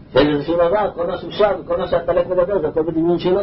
שאין לזה שום דבר, כל מה שהוא שם, כל מה שהתלק מדבר, זה הכל בדמיון שלו.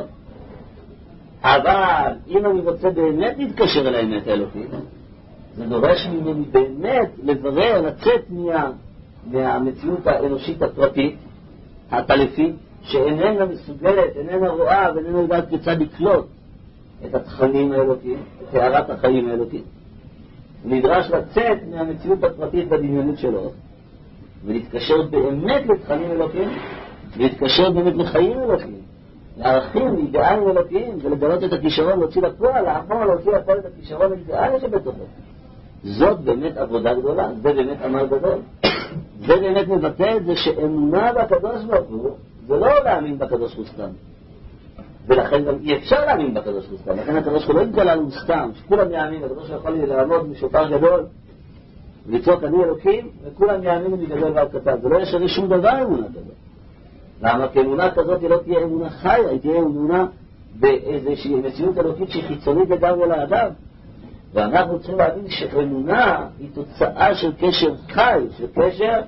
אבל אם אני רוצה באמת להתקשר אל האמת האלוקית, זה דורש ממני באמת לברר, לצאת מהמציאות האנושית הפרטית, הטלפית, שאיננה מסוגלת, איננה רואה ואיננה יודעת כיצד לקלוט את התכנים האלוקיים, את הערת החיים האלוקיים. נדרש לצאת מהמציאות הפרטית בדמיונות שלו, ולהתקשר באמת לתכנים אלוקיים, ולהתקשר באמת לחיים אלוקיים, לערכים, לאידאלים אלוקיים, ולגלות את הכישרון, להוציא לפועל, להוציא לפועל את הכישרון האידאלי שבתוכו. זאת באמת עבודה גדולה, זה באמת עמל גדול. זה באמת מבטא את זה שאמונה בקדוש ברוך הוא, זה לא להאמין בקדוש ברוך הוא סתם. ולכן גם אי אפשר להאמין בקדוש ברוך הוא סתם. לכן הקדוש ברוך הוא לא יתגלה לנו סתם, שכולם יאמין, הקדוש ברוך הוא יכול לעמוד משופר גדול, ולצעוק אני אלוקים, וכולם יאמינו מגדול ועד קטן. זה לא ישנה שום דבר אמונה כזאת. למה? כי אמונה כזאת היא לא תהיה אמונה חיה, היא תהיה אמונה באיזושהי מציאות אלוקית שהיא חיצונית לגמרי לאדם. ואנחנו צריכים להבין שאמונה היא תוצאה של קשר חי, של קשר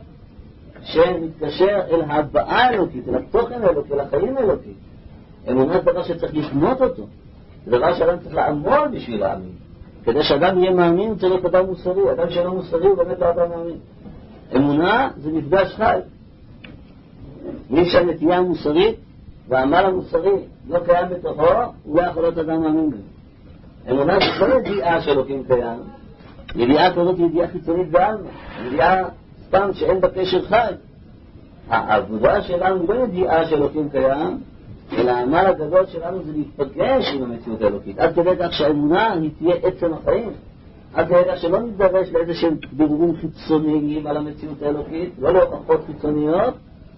שמתקשר אל ההבאה האלוקית, אל התוכן האלוקי, אל החיים האלוקי. אמונה זה דבר שצריך לבנות אותו. זה דבר שאדם צריך לעמוד בשביל להאמין. כדי שאדם יהיה מאמין, הוא צריך להיות אדם מוסרי. אדם שאינו מוסרי הוא באמת לא אדם מאמין. אמונה זה מפגש חי. מי שהנטייה המוסרית והעמל המוסרי לא קיים בתוכו, הוא לא יכול להיות אדם מאמין בזה. אמונה זה לא ידיעה שאלוקים קיים. ידיעה כזאת היא ידיעה חיצונית בעלמא. ידיעה סתם שאין בה קשר חי. העבודה שלנו היא לא ידיעה שאלוקים קיים, אלא העמל הגדול שלנו זה להתפגש עם המציאות האלוקית. עד כדי כך שהאמונה היא תהיה עצם החיים. עד כדי כך שלא נתדרש לאיזה שהם בירורים חיצוניים על המציאות האלוקית, לא להוכחות חיצוניות,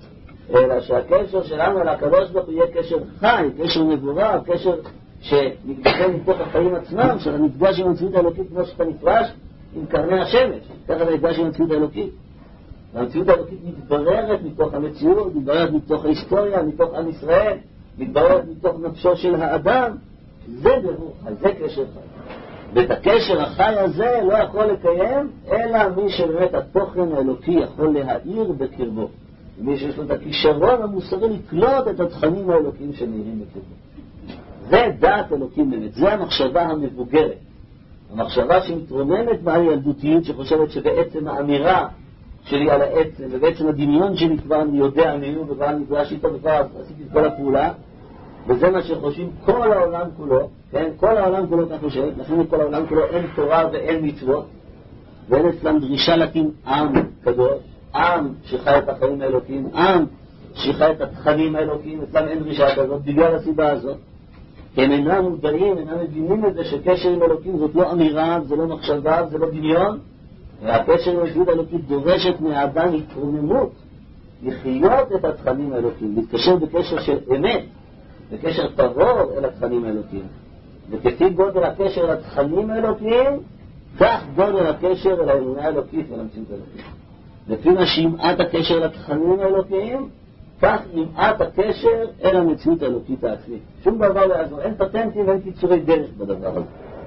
אלא שהקשר שלנו על הקדוש ברוך הוא יהיה קשר חי, קשר מבורר, קשר שנתגלה מתוך החיים עצמם, של המפגש עם המציאות האלוקית כמו שאתה נפגש עם קרני השמש, ככה המפגש עם המציאות האלוקית. והמציאות האלוקית מתבררת מתוך המציאות, מתבררת מתוך ההיסטוריה, מתוך עם ישראל, מתבררת מתוך נפשו של האדם. זה ברור, אז זה קשר חי. ואת הקשר החי הזה לא יכול לקיים, אלא מי שבאמת התוכן האלוקי יכול להאיר בקרבו. מי שיש לו את הכישרון המוסרי לקלוט את התכנים האלוקיים שנראים בקרבו. זה דעת אלוקים באמת, זה המחשבה המבוגרת. המחשבה שמתרוממת מהילדותיות, שחושבת שבעצם האמירה שלי על העצם, ובעצם הדמיון שלי כבר אני יודע מיהו, וכבר אני נפגש איתו, וכבר עשיתי את כל הפעולה, וזה מה שחושבים כל העולם כולו, כן? כל העולם כולו כך חושב, לכן כל העולם כולו אין תורה ואין מצוות, ואין אצלם דרישה להקים עם קדוש, עם שחי את החיים האלוקיים, עם שחי את התכנים האלוקיים, אצלם אין דרישה כזאת, בגלל הסיבה הזאת. הם אינם מודעים, אינם מבינים את זה שקשר עם אלוקים זאת לא אמירה, זה לא מחשבה, זה לא דמיון, והקשר עם המציאות האלוקית דורשת מהאדם התרוממות, לחיות את התכנים האלוקיים, להתקשר בקשר של אמת, בקשר טהור אל התכנים האלוקיים. וכפי גודל הקשר אל התכנים האלוקיים, כך גודל הקשר אל האמונה האלוקית ואל המציאות האלוקית. לפי מה שימעט הקשר אל התכנים האלוקיים, כך ימעט הקשר אל המציאות האלוקית העצמית. שום דבר לא יעזור, אין פטנטים ואין קיצורי דרך בדבר הזה.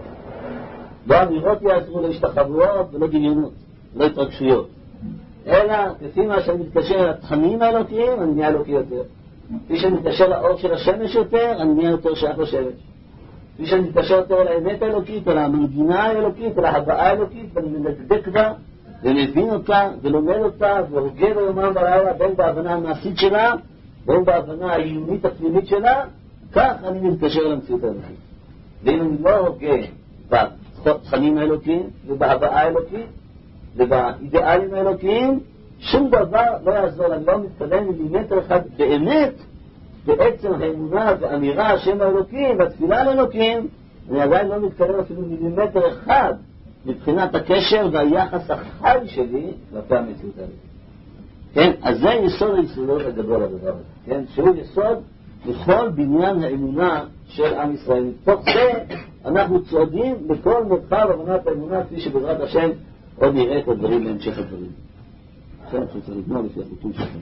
לא אמירות יעזרו, לא השתחוויות ולא דמיונות, לא התרגשויות. אלא כפי מה שאני מתקשר אל התכנים האלוקיים, אני נהיה אלוקי יותר. כפי שאני מתקשר לאור של השמש יותר, אני נהיה יותר שייך לשמש. כפי שאני מתקשר יותר אל האמת האלוקית, אל המנגינה האלוקית, אל ההבאה האלוקית, ואני מדקדק בה, ומבין אותה, ולומד אותה, והוגה ביומם ולילה, בין בהבנה המעשית שלה, בין בהבנה העיונית הפנימית שלה, כך אני מתקשר למציאות האלוקית. ואם אני לא הוגה בתכנים האלוקיים, ובהבאה האלוקית, ובאידיאלים האלוקיים, שום דבר לא יעזור. אני לא מתכוון מילימטר אחד באמת, בעצם האמונה ואמירה השם האלוקים, והתפילה לאלוקים, אני עדיין לא מתכוון אפילו מילימטר אחד, מבחינת הקשר והיחס החי שלי כלפי המציאות האלוקית. כן? אז זה יסוד היסודות הגדול הדבר הזה. כן? שהוא יסוד לכל בניין האמונה של עם ישראל. מתוך זה אנחנו צועדים בכל מרחב הבנת האמונה, כפי שבעזרת השם עוד נראה את הדברים להמשך הדברים. עכשיו צריך לגמור לפי החוקים שלכם.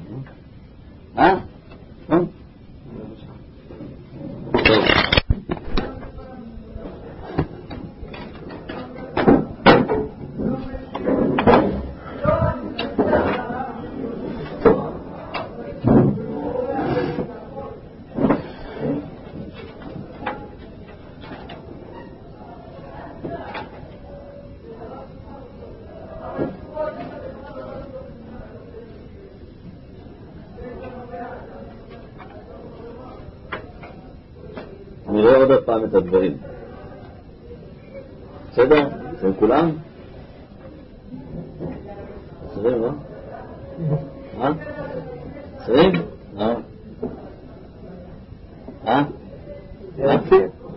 טוב. נראה עוד פעם את הדברים. בסדר? אתם כולם? עשרים, לא? עשרים? יפה.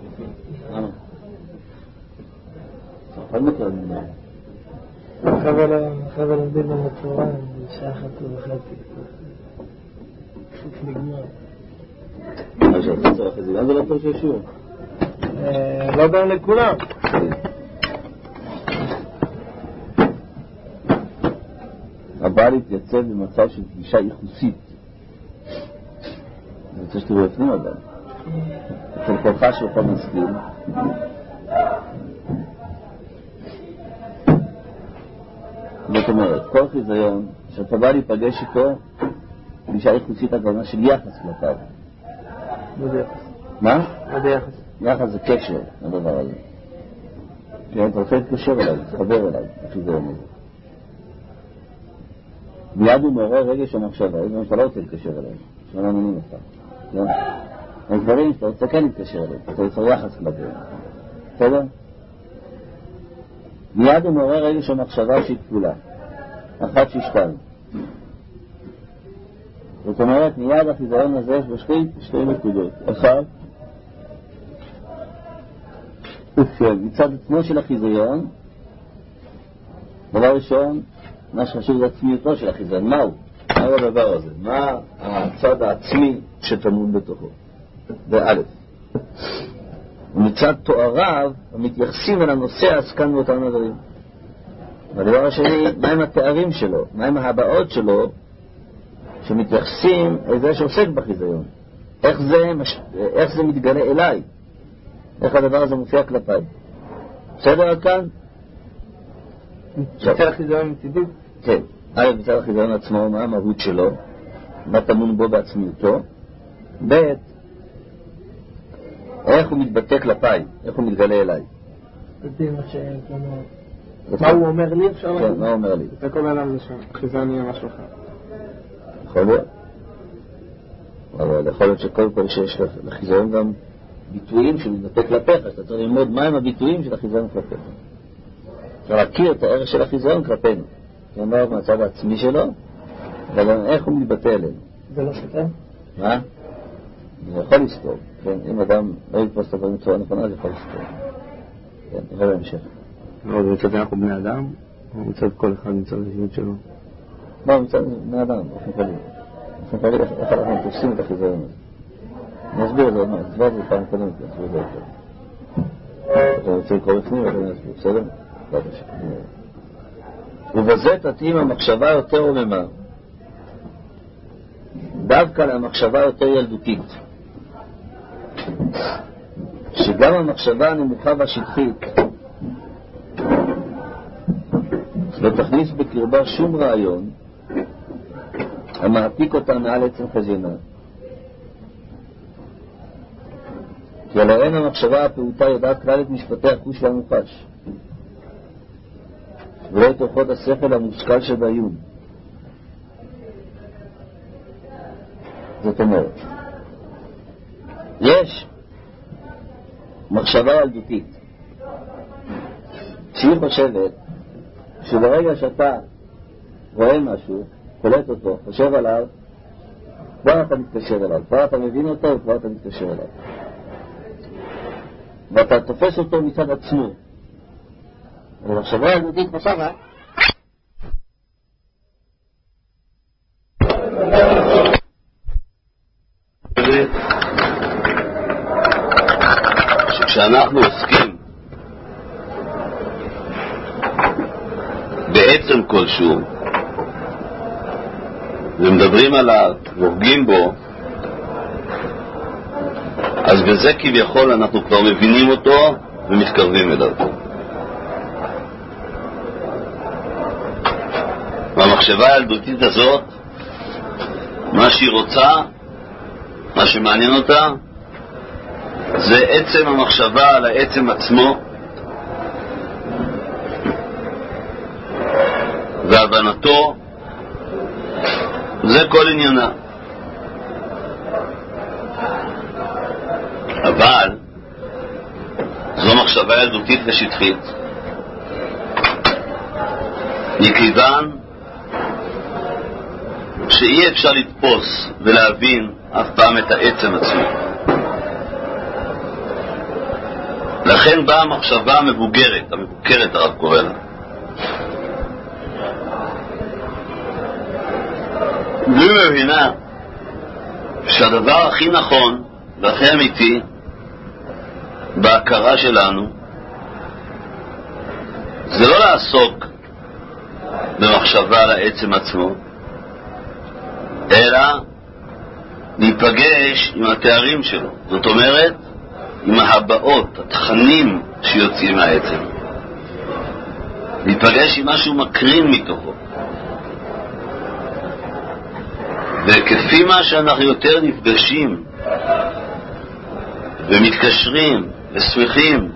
חבל עומדים על התורה, שעה אחת וחצי. פשוט נגמר. מה שאתה צריך את זה, גם זה לא טוב שישור? לא בא לכולם. הבעל התייצב במצב של פגישה ייחוסית. אני רוצה שתראו לפנים הבעל. אצל כולך שלך מסכים. זאת אומרת, כל חיזיון שאתה בא להיפגש איתו, פגישה ייחוסית הכוונה של יחס כלפיו. מה זה יחס? מה? מה זה יחס? יחס זה קשר, הדבר הזה. כן, אתה רוצה להתקשר אליו, להתחבר אליו, החיזיון הזה. מיד הוא מעורר רגש המחשבה, זה מה שאתה לא רוצה להתקשר אליו, שלא מאמינים לך. כן? אז דברים שאתה רוצה כן להתקשר אליו, אתה רוצה יחס כלפיו. בסדר? מיד הוא מעורר רגש המחשבה שהיא כפולה. אחת שהיא שתיים. זאת אומרת, מיד החיזיון הזה יש בו שתי נקודות. אחת, מצד עצמו של החיזיון, דבר ראשון, מה שחשוב זה עצמיותו של החיזיון. מהו? מהו הדבר הזה? מה הצד העצמי שטמון בתוכו? באלף. ומצד תואריו המתייחסים אל הנושא העסקן באותם הדברים. והדבר השני, מהם התארים שלו, מהם הבאות שלו שמתייחסים אל זה שעוסק בחיזיון. איך זה מתגלה אליי? איך הדבר הזה מופיע כלפיי? בסדר עד כאן? מצד החיזיון מצידי? כן. מצד החיזיון עצמו, מה המהות שלו? מה טמון בו בעצמיותו? ב' איך הוא מתבטא כלפיי? איך הוא מתגלה אליי? מה הוא אומר לי? כן, מה הוא אומר לי? אתה קורא עליו לשם, חיזיון יהיה משהו אחר. יכול להיות. אבל יכול להיות שכל פעם שיש לחיזיון גם ביטויים שמתבטא כלפיך, שאתה צריך ללמוד מהם הביטויים של החיזיון כלפיך. אתה להכיר את הערך של החיזיון כלפינו. זה אומר מהצד העצמי שלו, וגם איך הוא מתבטא אלינו. זה לא סתם? מה? זה יכול לסתור. כן, אם אדם לא יתפוס את הדברים בצורה נכונה, זה יכול לסתור. כן, נראה בהמשך. לא, זה מצד אנחנו בני אדם, או מצד כל אחד מצד השירות שלו? לא, מצד בני אדם, באופן כללי. באופן כללי, איך אנחנו תופסים את החיזיון הזה. אני אסביר את זה עוד מעט, הסבר את זה פעם קודם, אסביר את זה יותר. אתה רוצה לקרוא בפנים, אתה נסביר, בסדר? ובזה תתאים המחשבה יותר רוממה, דווקא למחשבה יותר ילדותית, שגם המחשבה הנמוכה והשטחית לא תכניס בקרבה שום רעיון המעתיק אותה מעל עצם חזיונה, כי עליהן המחשבה הפעוטה יודעת כלל את משפטי החוש והמוחש ולא את אורחות השכל המושכל שבעיון. זאת אומרת, יש מחשבה ילדותית שהיא חושבת שברגע שאתה רואה משהו, קולט אותו, חושב עליו, כבר אתה מתקשר אליו, כבר אתה מבין אותו וכבר אתה מתקשר אליו, ואתה תופס אותו מצד עצמו. ומחשבה ילדותית חושבת שכשאנחנו עוסקים בעצם כלשהו ומדברים עליו והורגים בו, אז בזה כביכול אנחנו כבר מבינים אותו ומתקרבים אליו. והמחשבה הילדותית הזאת, מה שהיא רוצה, מה שמעניין אותה, זה עצם המחשבה על העצם עצמו והבנתו, זה כל עניינה. אבל מחשבה ילדותית ושטחית, מכיוון שאי אפשר לתפוס ולהבין אף פעם את העצם עצמו. לכן באה המחשבה המבוגרת הרב קורא לה. והיא מבינה שהדבר הכי נכון והכי אמיתי בהכרה שלנו זה לא לעסוק במחשבה על העצם עצמו, אלא להיפגש עם התארים שלו, זאת אומרת עם ההבאות, התכנים שיוצאים מהעצם, להיפגש עם משהו מקרין מתוכו. וכפי מה שאנחנו יותר נפגשים ומתקשרים ושמחים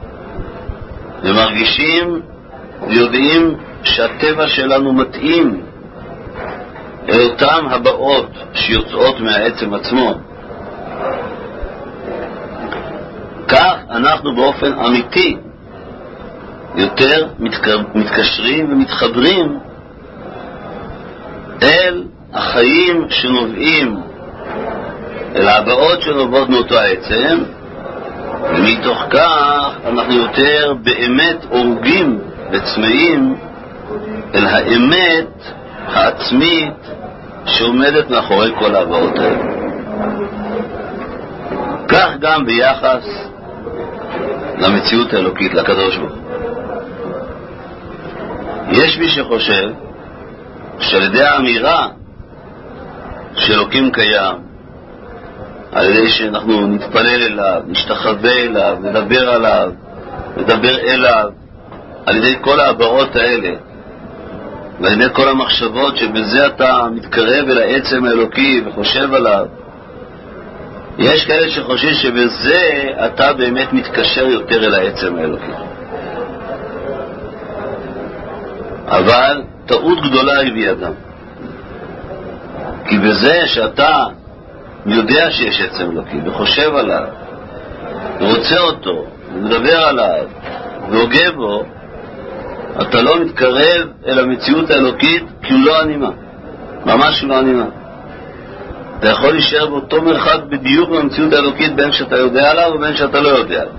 ומרגישים ויודעים שהטבע שלנו מתאים אל אותם הבאות שיוצאות מהעצם עצמו, כך אנחנו באופן אמיתי יותר מתקשרים ומתחברים אל החיים שנובעים, אל הבאות שנובעות מאותו העצם, ומתוך כך אנחנו יותר באמת אורגים וצמאים אל האמת העצמית שעומדת מאחורי כל ההבאות האלה. כך גם ביחס למציאות האלוקית, לקדוש ברוך הוא. יש מי שחושב שעל ידי האמירה שאלוקים קיים, על ידי שאנחנו נתפלל אליו, נשתחווה אליו, נדבר עליו, נדבר אליו, על ידי כל ההבאות האלה ועל ידי כל המחשבות שבזה אתה מתקרב אל העצם האלוקי וחושב עליו, יש כאלה שחושבים שבזה אתה באמת מתקשר יותר אל העצם האלוקי. אבל טעות גדולה היא בידם, כי בזה שאתה יודע שיש עצם אלוקי וחושב עליו ורוצה אותו ומדבר עליו והוגה בו, אתה לא מתקרב אל המציאות האלוקית, כי הוא לא אנימה, ממש לא אנימה. אתה יכול להישאר באותו מרחק בדיוק במציאות האלוקית, בין שאתה יודע עליו ובין שאתה לא יודע עליו.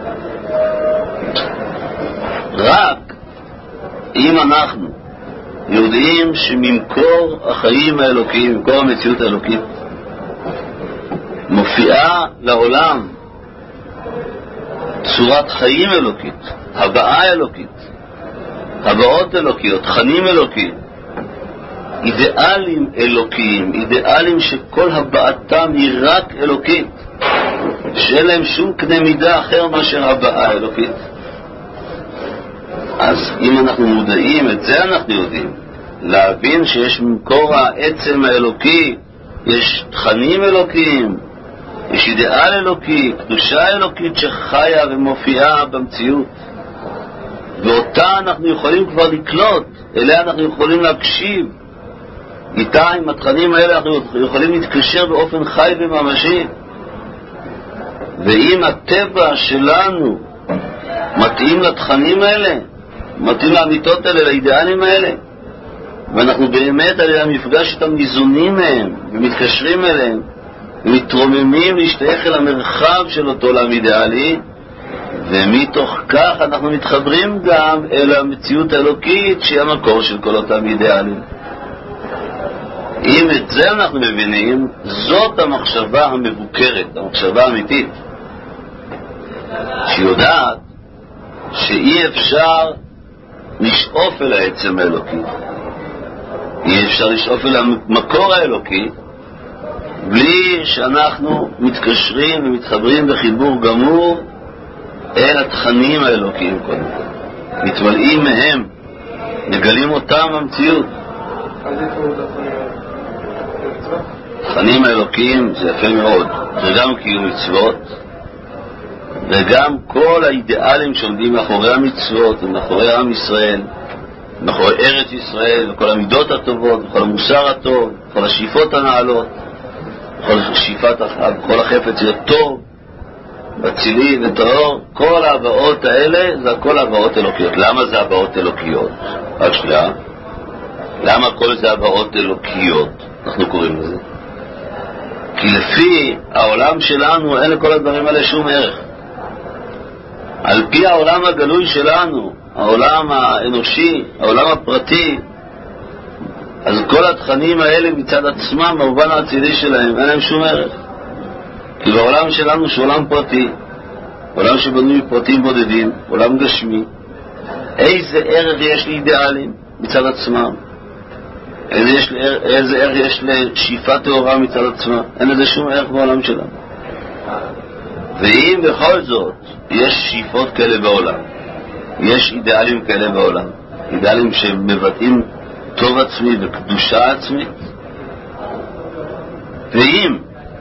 רק אם אנחנו יודעים שממקור החיים האלוקיים, ממקור המציאות האלוקית, מופיעה לעולם צורת חיים אלוקית, הבאה אלוקית, הבאות אלוקיות, תכנים אלוקיים, אידיאלים אלוקיים, אידיאלים שכל הבאתם היא רק אלוקית, שאין להם שום קנה מידה אחר מאשר הבאה אלוקית. אז אם אנחנו מודעים, את זה אנחנו יודעים, להבין שיש ממקור העצם האלוקי, יש תכנים אלוקיים, יש אידיאל אלוקי, קדושה אלוקית שחיה ומופיעה במציאות, ואותה אנחנו יכולים כבר לקלוט, אליה אנחנו יכולים להקשיב, איתה עם התכנים האלה אנחנו יכולים להתקשר באופן חי וממשי. ואם הטבע שלנו מתאים לתכנים האלה, מתאים לאמיתות האלה, לאידיאלים האלה, ואנחנו באמת על המפגש איתם ניזונים מהם ומתקשרים אליהם ומתרוממים להשתייך אל המרחב של אותו עולם אידיאלי, ומתוך כך אנחנו מתחברים גם אל המציאות האלוקית שהיא המקור של כל אותם אידיאלים. אם את זה אנחנו מבינים, זאת המחשבה המבוקרת, המחשבה האמיתית, שיודעת שאי אפשר לשאוף אל העצם האלוקי, אי אפשר לשאוף אל המקור האלוקי בלי שאנחנו מתקשרים ומתחברים בחיבור גמור אל התכנים האלוקיים קודם כל, מתמלאים מהם, מגלים אותם במציאות. התכנים האלוקיים זה יפה מאוד, זה גם קיום מצוות וגם כל האידיאלים שעומדים מאחורי המצוות ומאחורי עם ישראל, מאחורי ארץ ישראל, וכל המידות הטובות, וכל המוסר הטוב, וכל השאיפות הנעלות, וכל שאיפת וכל החפץ להיות טוב, בצילי וטהור, כל ההבאות האלה זה הכל הבאות אלוקיות. למה זה הבאות אלוקיות? רק שנייה. למה כל זה הבאות אלוקיות? אנחנו קוראים לזה. כי לפי העולם שלנו אין לכל הדברים האלה שום ערך. על פי העולם הגלוי שלנו, העולם האנושי, העולם הפרטי, אז כל התכנים האלה מצד עצמם, במובן האצילי שלהם, אין להם שום ערך. כי בעולם שלנו שהוא עולם פרטי, עולם שבנוי מפרטים בודדים, עולם גשמי, איזה ערך יש לאידיאלים מצד עצמם? איזה ערך יש לשאיפה טהורה מצד עצמה? אין לזה שום ערך בעולם שלנו. ואם בכל זאת יש שאיפות כאלה בעולם, יש אידיאלים כאלה בעולם, אידיאלים שמבטאים טוב עצמי וקדושה עצמית, ואם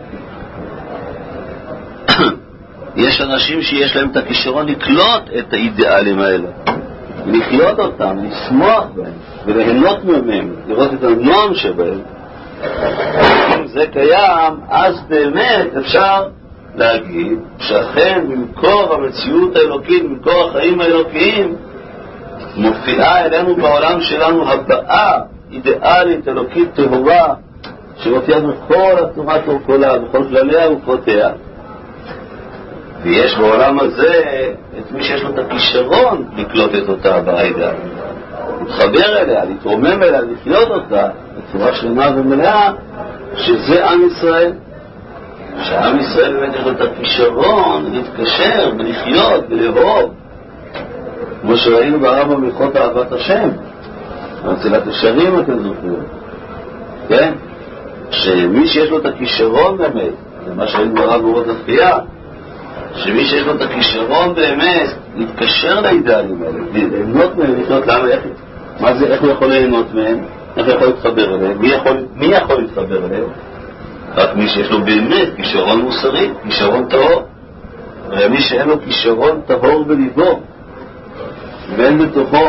יש אנשים שיש להם את הכישרון לקלוט את האידיאלים האלה, לחיות אותם, לשמוח בהם וליהנות מהם, לראות את הנועם שבהם, אם זה קיים, אז באמת אפשר להגיד שאכן במקור המציאות האלוקית, במקור החיים האלוקיים, מופיעה אלינו בעולם שלנו הבאה אידיאלית אלוקית טהורה שמופיעה בכל התורה כולה, בכל כלליה ופרטיה. ויש בעולם הזה את מי שיש לו את הכישרון לקלוט את אותה הבאה אידיאלית, להתחבר אליה, להתרומם אליה, לחיות אותה בצורה שלמה ומלאה, שזה עם ישראל. שעם ישראל באמת יש לו את הכישרון להתקשר ולחיות ולאהוב, כמו שראינו ברמב"ם הלכות אהבת השם, מצילת ישרים, אתם זוכרים, כן? שמי שיש לו את הכישרון באמת, זה מה שראינו ברב אורות התחייה, שמי שיש לו את הכישרון באמת להתקשר לאידאלים האלה, ליהנות מהם, לחיות. למה? מה זה, איך הוא יכול ליהנות מהם? איך הוא יכול להתחבר אליהם? מי יכול להתחבר אליהם? רק מי שיש לו באמת כישרון מוסרי, כישרון טהור. ומי שאין לו כישרון טהור בליבו, ואין בתוכו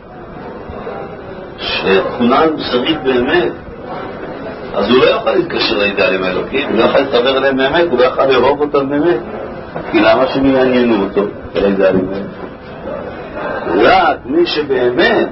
שתכונה מוסרית באמת, אז הוא לא יוכל להתקשר לאידאלים האלוקים, הוא לא יוכל להתחבר אליהם באמת, הוא לא יוכל לאהוב אותם באמת. כי למה שמעניינו אותו על האידאלים האלה? רק מי שבאמת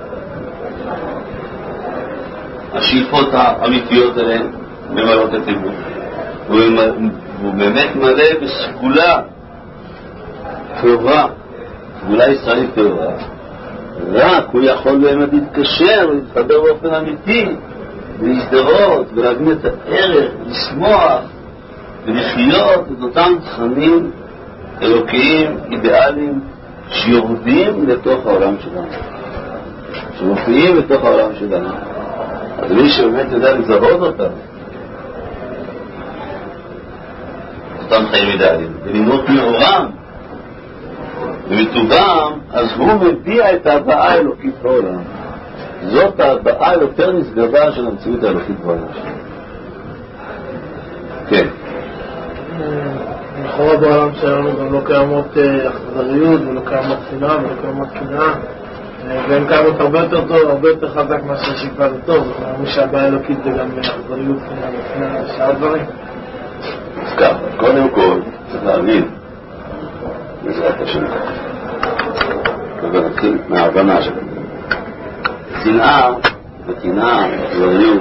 השאיפות האמיתיות עליהן ממלאות את ליבו, הוא באמת מלא בסגולה טהורה, סגולה ישראלית טהורה, רק הוא יכול באמת להתקשר ולהתחבר באופן אמיתי ולהזדהות ולהבין את הערך, לשמוח ולחיות את אותם תכנים אלוקיים, אידיאליים, שיורדים לתוך העולם שלנו, שמופיעים לתוך העולם שלנו. אז מי שבאמת יודע לזהות אותם, אותם חיים אידיאליים, ולמנות מאורם ומטובם, אז הוא מביע את ההבאה האלוקית בעולם. זאת ההבאה היותר נשגבה של המציאות האלוקית בעולם. כן. לכאורה בעולם שלנו גם לא קיימות אכזריות ולא קיימות שנאה ולא קיימות קנאה, והן קיימות הרבה יותר טוב, הרבה יותר חזק מאשר שיקווה זה טוב. מי שהבעיה אלוקית זה גם אכזריות, קנאה ושאר דברים. אז ככה, קודם כל צריך להבין בעזרת השם, ונתחיל מההבנה שלנו. שנאה וקנאה ואכזריות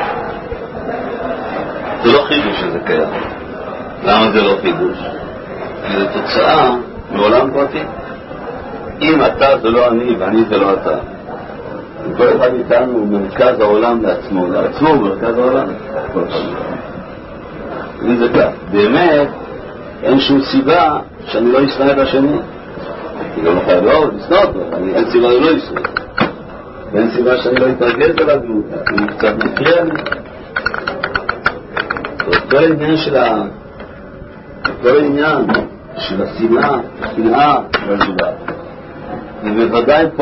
זה לא חידוש שזה קיים. למה זה לא חידוש? כי זה תוצאה מעולם פרטי. אם אתה זה לא אני ואני זה לא אתה, כל אחד איתנו הוא מרכז העולם לעצמו, לעצמו הוא מרכז העולם, כל אחד איתנו. אם זה כך, באמת אין שום סיבה שאני לא אשנא את השני, כי לא חייב לשנוא אותו, אין סיבה לא אשנא, ואין סיבה שאני לא אתרגל אליו, הוא קצת מפריע לי. כל העניין של כל העניין של השנאה, הקנאה והזולת, ובוודאי פה